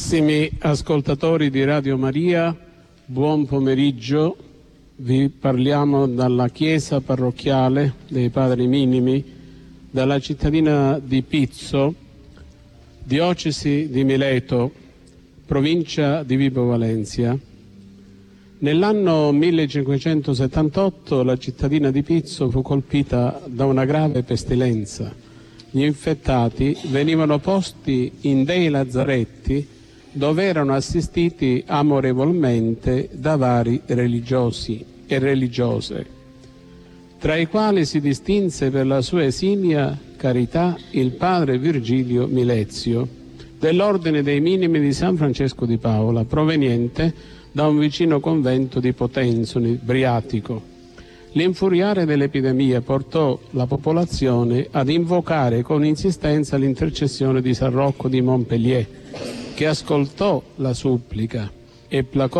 Carissimi ascoltatori di Radio Maria, buon pomeriggio. Vi parliamo dalla chiesa parrocchiale dei Padri Minimi, dalla cittadina di Pizzo, diocesi di Mileto, provincia di Vibo Valentia. Nell'anno 1578 la cittadina di Pizzo fu colpita da una grave pestilenza. Gli infettati venivano posti in dei lazzaretti dove erano assistiti amorevolmente da vari religiosi e religiose, tra i quali si distinse per la sua esimia carità il padre Virgilio Milezio, dell'Ordine dei Minimi di San Francesco di Paola, proveniente da un vicino convento di Potenzo, nel Briatico. L'infuriare dell'epidemia portò la popolazione ad invocare con insistenza l'intercessione di San Rocco di Montpellier, che ascoltò la supplica e placò